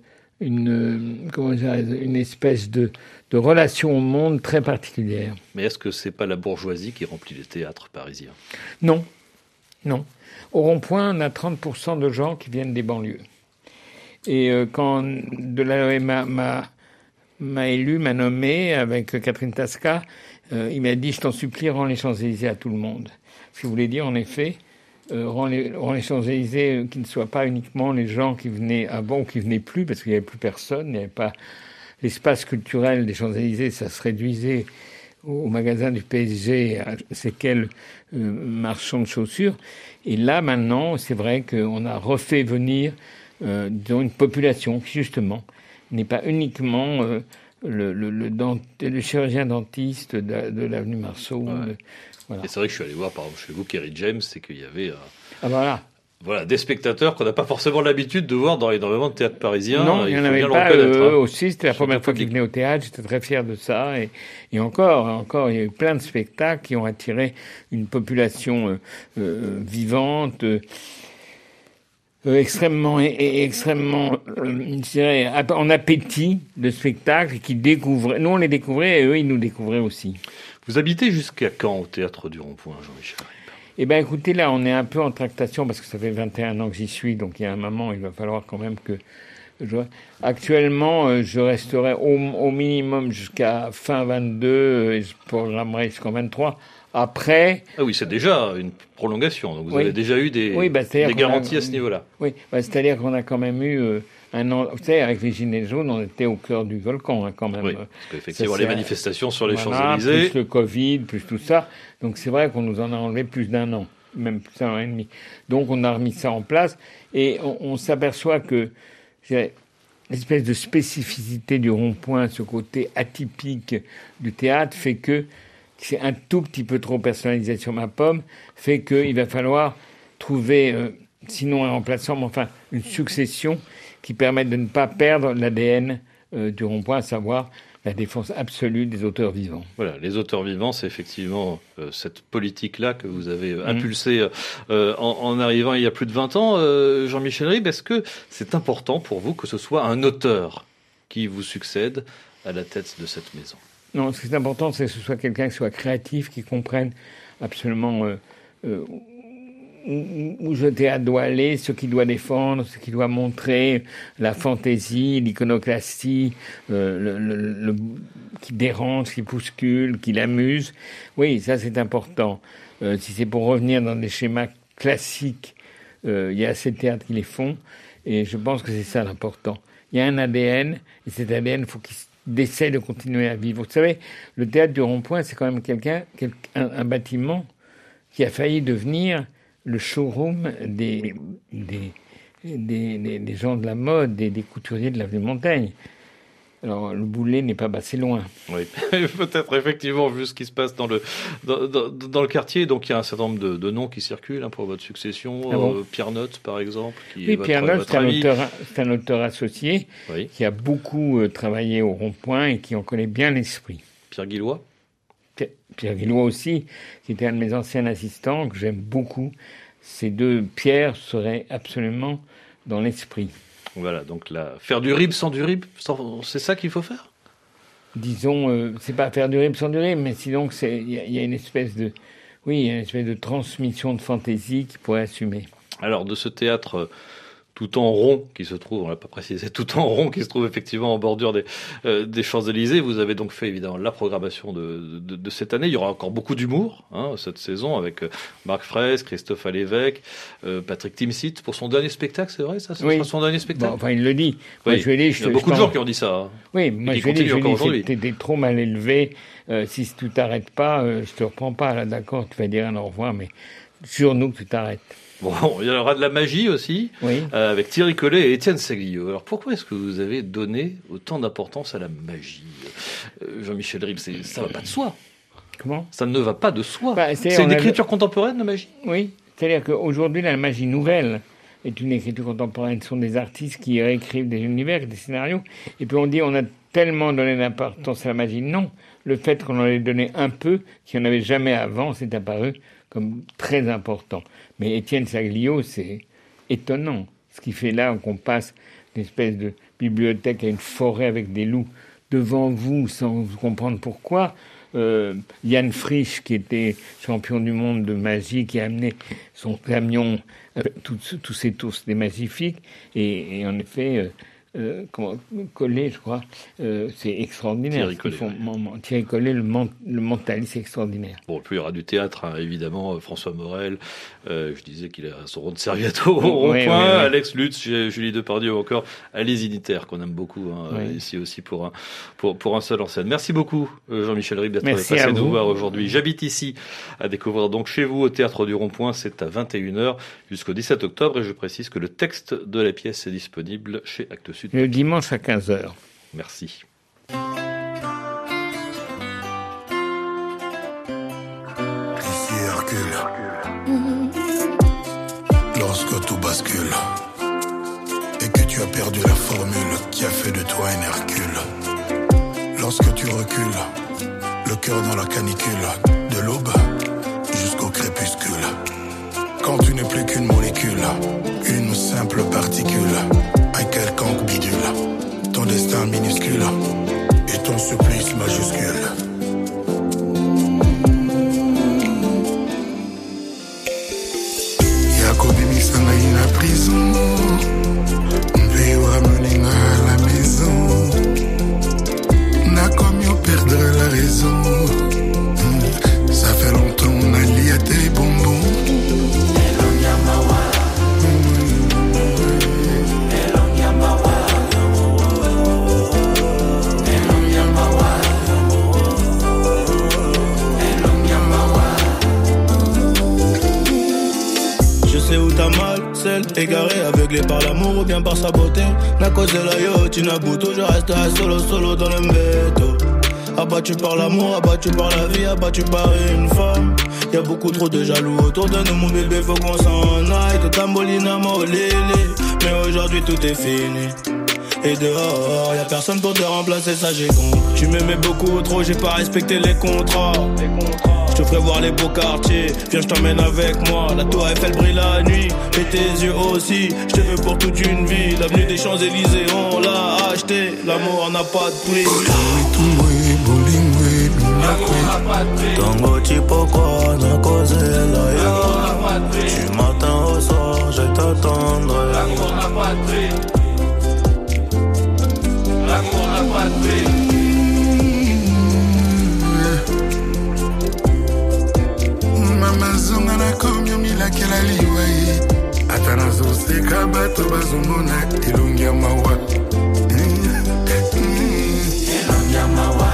Speaker 4: une espèce de relation au monde très particulière.
Speaker 3: Mais est-ce que c'est pas la bourgeoisie qui remplit les théâtres parisiens ?
Speaker 4: Non. Au Rond-Point, on a 30% de gens qui viennent des banlieues. Et quand Delahaye m'a élu, m'a nommé avec Catherine Tasca, il m'a dit « Je t'en supplie, rends les Champs-Élysées à tout le monde ». Ce qui voulait dire, en effet, rends les Champs-Élysées qui ne soient pas uniquement les gens qui venaient avant ou qui venaient plus, parce qu'il n'y avait plus personne, il n'y avait pas l'espace culturel des Champs-Élysées, ça se réduisait au magasin du PSG, à ces quels marchands de chaussures. Et là, maintenant, c'est vrai qu'on a refait venir une population qui, justement, n'est pas uniquement le chirurgien dentiste de l'avenue Marceau.
Speaker 3: Ouais. Voilà. Et c'est vrai que je suis allé voir, par exemple, chez vous, Kerry James, c'est qu'il y avait...
Speaker 4: voilà.
Speaker 3: Voilà, des spectateurs qu'on n'a pas forcément l'habitude de voir dans énormément de théâtres parisiens.
Speaker 4: Non, il n'y en avait pas. Eux aussi, c'était la première fois qu'ils venaient au théâtre. J'étais très fier de ça. Et encore, il y a eu plein de spectacles qui ont attiré une population vivante, extrêmement, je dirais, en appétit de spectacles, qui découvraient. Nous, on les découvrait et eux, ils nous découvraient aussi.
Speaker 3: Vous habitez jusqu'à quand au Théâtre du Rond-Point, Jean-Michel ?
Speaker 4: Eh bien, écoutez, là, on est un peu en tractation parce que ça fait 21 ans que j'y suis, donc il y a un moment, il va falloir quand même que... Actuellement, je resterai au minimum jusqu'à fin 22, et je programmerai jusqu'en 23. Après...
Speaker 3: Ah oui, c'est déjà une prolongation, donc vous avez déjà eu des garanties à ce niveau-là.
Speaker 4: Oui, c'est-à-dire qu'on a quand même eu... un an, vous savez, avec les Gilets jaunes, on était au cœur du volcan, quand même.
Speaker 3: Oui, parce qu'effectivement, les manifestations sur les Champs-Élysées...
Speaker 4: Plus le Covid, plus tout ça. Donc c'est vrai qu'on nous en a enlevé plus d'un an, même plus d'un an et demi. Donc on a remis ça en place et on s'aperçoit que l'espèce de spécificité du Rond-Point, ce côté atypique du théâtre, fait que c'est un tout petit peu trop personnalisé sur ma pomme, fait qu'il va falloir trouver, sinon un remplaçant, mais enfin une succession qui permettent de ne pas perdre l'ADN du Rond-Point, à savoir la défense absolue des auteurs vivants.
Speaker 3: Voilà, les auteurs vivants, c'est effectivement cette politique-là que vous avez impulsée en arrivant il y a plus de 20 ans. Jean-Michel Ribes, est-ce que c'est important pour vous que ce soit un auteur qui vous succède à la tête de cette maison ?
Speaker 4: Non, ce qui est important, c'est que ce soit quelqu'un qui soit créatif, qui comprenne absolument... où le théâtre doit aller, ce qu'il doit défendre, ce qu'il doit montrer, la fantaisie, l'iconoclastie, qui dérange, qui bouscule, qui l'amuse. Oui, ça c'est important. Si c'est pour revenir dans des schémas classiques, il y a assez de théâtres qui les font, et je pense que c'est ça l'important. Il y a un ADN, et cet ADN, il faut qu'il essaie de continuer à vivre. Vous savez, le théâtre du Rond-Point, c'est quand même un bâtiment qui a failli devenir le showroom des gens de la mode, des couturiers de l'avenue Montaigne. Alors, le boulet n'est pas passé loin.
Speaker 3: Oui, peut-être effectivement, vu ce qui se passe dans le quartier. Donc, il y a un certain nombre de noms qui circulent pour votre succession.
Speaker 4: Ah bon
Speaker 3: Pierre Notte, par exemple.
Speaker 4: Pierre Notte, c'est un auteur associé qui a beaucoup travaillé au Rond-Point et qui en connaît bien l'esprit.
Speaker 3: Pierre Guillois ?
Speaker 4: Pierre Guillois aussi, qui était un de mes anciens assistants, que j'aime beaucoup. Ces deux Pierre seraient absolument dans l'esprit.
Speaker 3: Voilà, donc faire du rib sans du rib, c'est ça qu'il faut faire ?
Speaker 4: Disons, c'est pas faire du rib sans du rib, mais sinon il y a une espèce de transmission de fantaisie qui pourrait assumer.
Speaker 3: Alors, de ce théâtre tout en rond qui se trouve, on l'a pas précisé, tout en rond qui se trouve effectivement en bordure des Champs-Élysées. Vous avez donc fait évidemment la programmation de cette année. Il y aura encore beaucoup d'humour cette saison avec Marc Fraisse, Christophe Alévèque, Patrick Timsit pour son dernier spectacle, c'est vrai ça sera son dernier spectacle.
Speaker 4: Bon, enfin, il le dit.
Speaker 3: Oui.
Speaker 4: Moi, je lui ai dit,
Speaker 3: il y a beaucoup de gens qui ont dit ça.
Speaker 4: Oui, moi je lui ai dit, t'es trop mal élevé. Si tu t'arrêtes pas, je te reprends pas. Là, d'accord, tu vas dire un au revoir, mais jure-nous que tu t'arrêtes.
Speaker 3: Bon, il y aura de la magie aussi, avec Thierry Collet et Étienne Seglio. Alors pourquoi est-ce que vous avez donné autant d'importance à la magie, Jean-Michel Ribes? Ça va pas de soi.
Speaker 4: Comment? Ça
Speaker 3: ne va pas de soi. C'est une écriture contemporaine, la magie?
Speaker 4: Oui, c'est-à-dire qu'aujourd'hui, la magie nouvelle est une écriture contemporaine. Ce sont des artistes qui réécrivent des univers, des scénarios. Et puis on dit, on a tellement donné d'importance à la magie. Non, le fait qu'on en ait donné un peu, qu'il n'y en avait jamais avant, c'est apparu comme très important. Mais Étienne Seglio, c'est étonnant. Ce qu'il fait là, qu'on passe d'une espèce de bibliothèque à une forêt avec des loups devant vous, sans comprendre pourquoi. Yann Frisch, qui était champion du monde de magie, qui a amené son camion avec tous ces tours des magnifiques. Et en effet... Collet, je crois, c'est extraordinaire. Thierry Collet, le mentaliste, c'est extraordinaire.
Speaker 3: Bon, puis il y aura du théâtre, évidemment. François Morel, je disais qu'il a son rond de serviette au rond-point. Alex Lutz, Julie Depardieu ou encore Alice Ziniter, qu'on aime beaucoup ici aussi pour un seul en scène. Merci beaucoup, Jean-Michel Ribes, d'être passé nous voir aujourd'hui. J'habite ici, à découvrir donc chez vous au Théâtre du Rond-Point. C'est à 21h jusqu'au 17 octobre. Et je précise que le texte de la pièce est disponible chez Actes Sud.
Speaker 4: Le dimanche à 15h.
Speaker 3: Merci.
Speaker 15: Ici Hercule. Lorsque tout as perdu la formule qui a fait de toi un Hercule. Lorsque tu recules, le cœur dans la canicule, de l'aube jusqu'au crépuscule. Quand tu n'es plus qu'une molécule, une simple particule, un quelconque bidule, ton destin minuscule et ton supplice majuscule. Yakobi misanga ina prison, mpe ramener à la maison. N'a comme yo perdre la raison. Ça fait longtemps on a lié à tes bonbons.
Speaker 16: Je sais où t'as mal, celle égarée, aveuglée par l'amour ou bien par sa beauté. N'a causé la yo, Tinabuto, je resterai solo dans le mbéto. Abattu par l'amour, abattu par la vie, abattu par une femme. Y'a beaucoup trop de jaloux autour de nous, mon bébé, faut qu'on s'en aille. Tout tambolina, molélé, mais aujourd'hui tout est fini. Et dehors, y'a personne pour te remplacer, ça j'ai compris. Tu m'aimais beaucoup trop, j'ai pas respecté les contrats. Je te ferai voir les beaux quartiers, viens je t'emmène avec moi. La tour Eiffel brille la nuit, et tes yeux aussi. Je te veux pour toute une vie, l'avenue des Champs-Élysées on l'a acheté. L'amour n'a pas de prix. Tango Chipoko, n'a causé la yo. Tu m'attends au soir, je t'attendrai.
Speaker 17: L'amour n'a pas de prix. L'amour n'a pas de prix.
Speaker 15: Mama zonga na komyo milakela liwai. Atana zoseka bato bazomona elongi ya mawa. Elongi ya mawa.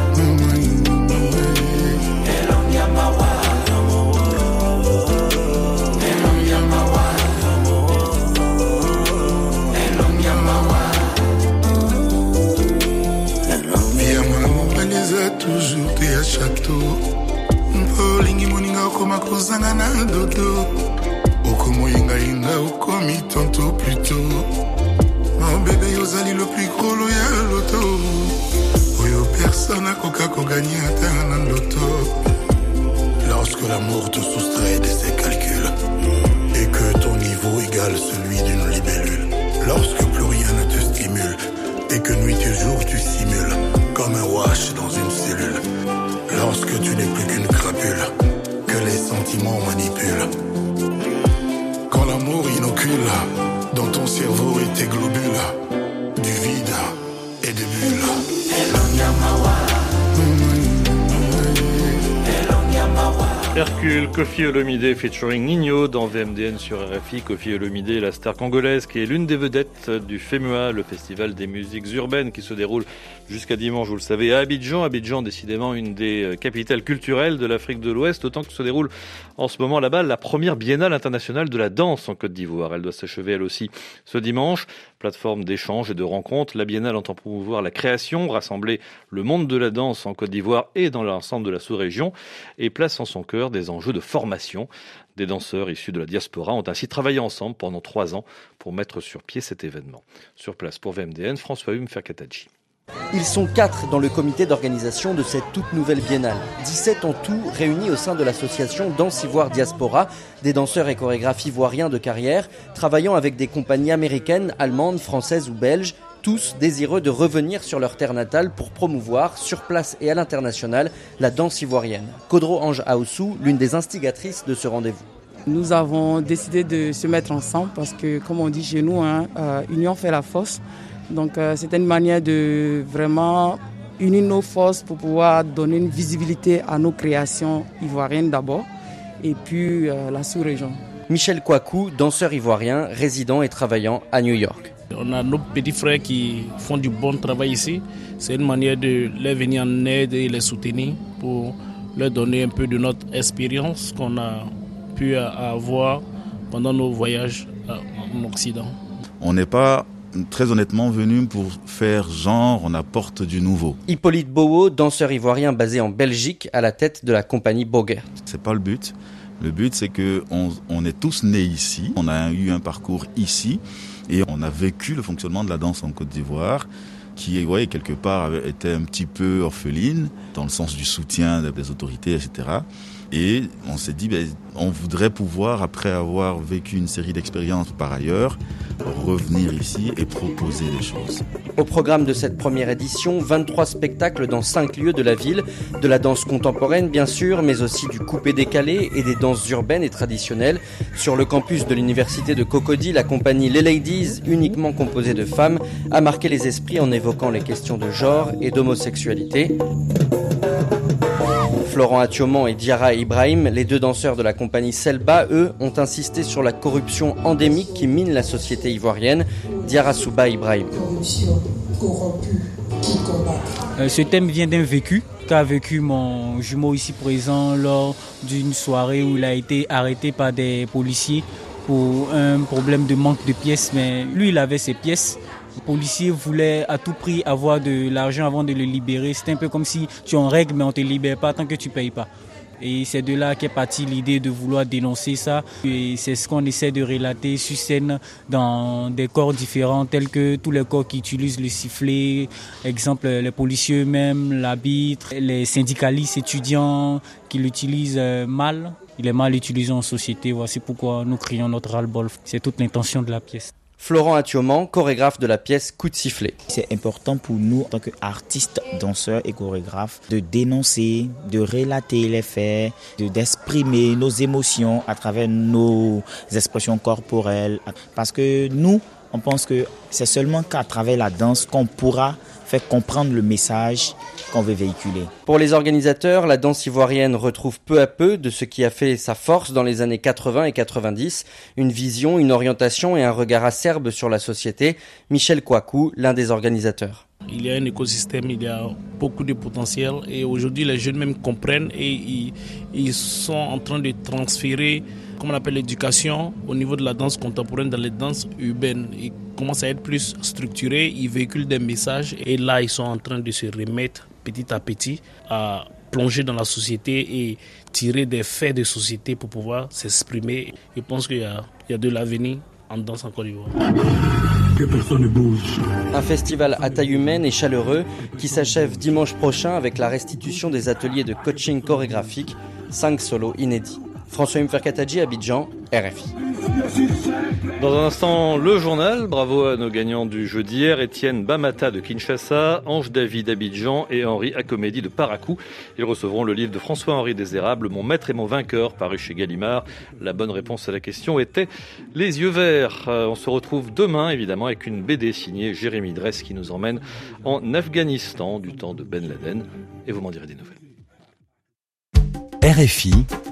Speaker 15: Toujours t'es à château. Mpolingi moninga okoma kozanga na dodo. Okomo yenga yenga okomi tantôt plus tôt. Mon bébé yozali le plus gros loyal loto. Oyo personne a coca ko gagner un loto. Lorsque l'amour te soustrait de ses calculs et que ton niveau égale celui d'une libellule. Lorsque plus rien ne te stimule et que nuit et jour tu simules comme un wash dans une cellule. Lorsque tu n'es plus qu'une crapule que les sentiments manipulent. Quand l'amour inocule dans ton cerveau et tes globules du vide et des bulles.
Speaker 3: Hercule, Koffi Olomide featuring Nino dans VMDN sur RFI. Koffi Olomide est la star congolaise qui est l'une des vedettes du FEMUA, le festival des musiques urbaines qui se déroule jusqu'à dimanche, vous le savez, à Abidjan. Abidjan, décidément une des capitales culturelles de l'Afrique de l'Ouest, autant que se déroule en ce moment là-bas la première biennale internationale de la danse en Côte d'Ivoire. Elle doit s'achever elle aussi ce dimanche. Plateforme d'échange et de rencontres, la biennale entend promouvoir la création, rassembler le monde de la danse en Côte d'Ivoire et dans l'ensemble de la sous-région et place en son cœur des enjeux de formation. Des danseurs issus de la diaspora ont ainsi travaillé ensemble pendant 3 ans pour mettre sur pied cet événement. Sur place pour VMDN, François Hume Ferkataji.
Speaker 18: Ils sont 4 dans le comité d'organisation de cette toute nouvelle biennale. 17 en tout réunis au sein de l'association Danse Ivoire Diaspora, des danseurs et chorégraphes ivoiriens de carrière, travaillant avec des compagnies américaines, allemandes, françaises ou belges, tous désireux de revenir sur leur terre natale pour promouvoir, sur place et à l'international, la danse ivoirienne. Kodro Ange Aoussou, l'une des instigatrices de ce rendez-vous.
Speaker 19: Nous avons décidé de se mettre ensemble parce que, comme on dit chez nous, union fait la force. Donc c'était une manière de vraiment unir nos forces pour pouvoir donner une visibilité à nos créations ivoiriennes d'abord et puis la sous-région.
Speaker 18: Michel Kouakou, danseur ivoirien, résident et travaillant à New York.
Speaker 20: On a nos petits frères qui font du bon travail ici. C'est une manière de les venir en aide et les soutenir pour leur donner un peu de notre expérience qu'on a pu avoir pendant nos voyages en Occident.
Speaker 21: On n'est pas très honnêtement venu pour faire genre, on apporte du nouveau.
Speaker 18: Hippolyte Bowo, danseur ivoirien basé en Belgique, à la tête de la compagnie Bogert.
Speaker 21: C'est pas le but. Le but, c'est que on est tous nés ici. On a eu un parcours ici. Et on a vécu le fonctionnement de la danse en Côte d'Ivoire, qui, quelque part, était un petit peu orpheline, dans le sens du soutien des autorités, etc. Et on s'est dit, on voudrait pouvoir, après avoir vécu une série d'expériences par ailleurs, revenir ici et proposer des choses.
Speaker 18: Au programme de cette première édition, 23 spectacles dans 5 lieux de la ville, de la danse contemporaine bien sûr, mais aussi du coupé-décalé et des danses urbaines et traditionnelles. Sur le campus de l'université de Cocody, la compagnie Les Ladies, uniquement composée de femmes, a marqué les esprits en évoquant les questions de genre et d'homosexualité. Florent Atioman et Diarra Ibrahim, les deux danseurs de la compagnie Selba, eux, ont insisté sur la corruption endémique qui mine la société ivoirienne. Diarra Souba Ibrahim.
Speaker 2: Corruption, corrompue, qui combat. Ce thème vient d'un vécu qu'a vécu mon jumeau ici présent lors d'une soirée où il a été arrêté par des policiers pour un problème de manque de pièces. Mais lui, il avait ses pièces. Le policier voulait à tout prix avoir de l'argent avant de le libérer. C'est un peu comme si tu es en règle, mais on ne te libère pas tant que tu ne payes pas. Et c'est de là qu'est partie l'idée de vouloir dénoncer ça. Et c'est ce qu'on essaie de relater sur scène dans des corps différents, tels que tous les corps qui utilisent le sifflet, exemple les policiers eux-mêmes, l'arbitre, les syndicalistes étudiants qui l'utilisent mal. Il est mal utilisé en société. Voici pourquoi nous crions notre ras-le-bol. C'est toute l'intention de la pièce.
Speaker 18: Florent Atioman, chorégraphe de la pièce Coup de sifflet.
Speaker 22: C'est important pour nous, en tant qu'artistes, danseurs et chorégraphes, de dénoncer, de relater les faits, d'exprimer nos émotions à travers nos expressions corporelles. Parce que nous, on pense que c'est seulement qu'à travers la danse qu'on pourra faire comprendre le message qu'on veut véhiculer.
Speaker 18: Pour les organisateurs, la danse ivoirienne retrouve peu à peu de ce qui a fait sa force dans les années 80 et 90, une vision, une orientation et un regard acerbe sur la société. Michel Kouakou, l'un des organisateurs.
Speaker 20: Il y a un écosystème, il y a beaucoup de potentiel et aujourd'hui les jeunes même comprennent et ils sont en train de transférer, comme on appelle l'éducation, au niveau de la danse contemporaine dans les danses urbaines. Ils commencent à être plus structurés, ils véhiculent des messages et là ils sont en train de se remettre petit à petit à plonger dans la société et tirer des faits de société pour pouvoir s'exprimer. Je pense qu'il y a de l'avenir en danse en Côte d'Ivoire.
Speaker 23: Que personne ne bouge.
Speaker 18: Un festival à taille humaine et chaleureux qui s'achève dimanche prochain avec la restitution des ateliers de coaching chorégraphique, 5 solos inédits. François Mferkatadji, Abidjan, RFI.
Speaker 3: Dans un instant, le journal. Bravo à nos gagnants du jeu d'hier, Étienne Bamata de Kinshasa, Ange David d'Abidjan et Henri Acomédi de Parakou. Ils recevront le livre de François-Henri Désérable, Mon maître et mon vainqueur, paru chez Gallimard. La bonne réponse à la question était les yeux verts. On se retrouve demain, évidemment, avec une BD signée Jérémy Dress qui nous emmène en Afghanistan du temps de Ben Laden. Et vous m'en direz des nouvelles.
Speaker 1: RFI.